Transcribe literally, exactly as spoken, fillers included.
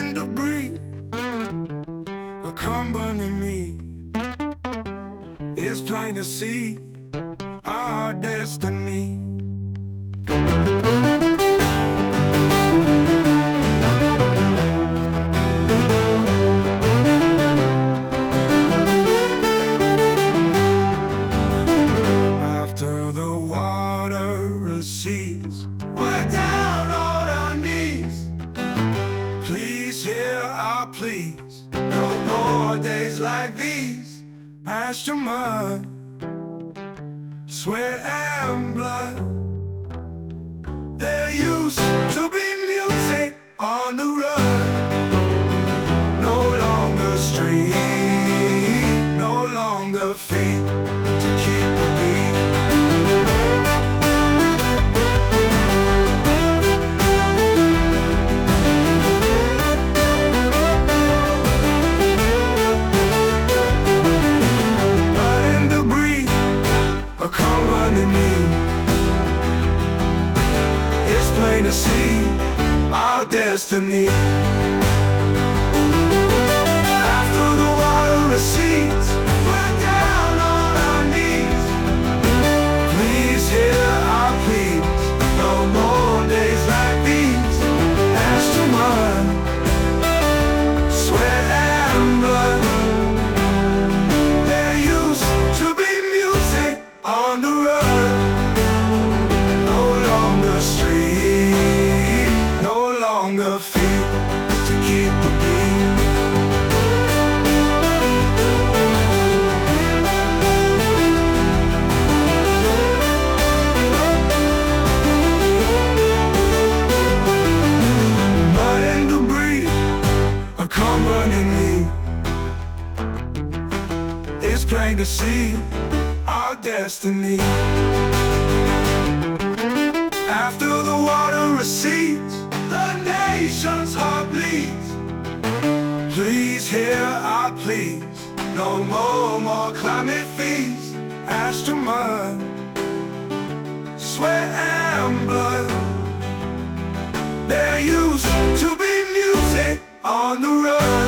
and debris accompany me. It's plain to see our destiny. After the water recedes, we're down on our knees. Please hear our pleas. No more days like these. Pasture mud, sweat and blood. There used to be music on the road. No longer street, no longer feet to keep the beat. But in the breeze, accompany me. It's plain to see our destiny. After the water recedes, we're down on our knees. Please hear our pleas. No more days like these. Ash to mud, sweat and blood. There used to be music on the road. No longer street, no longer feet to keep the beat. Mud and debris accompany me. It's plain to see our destiny. After the water recedes, the nation's heart bleeds. Please hear our pleas. No more, more climate fees. Ash to mud, sweat and blood. There used to be music on the road.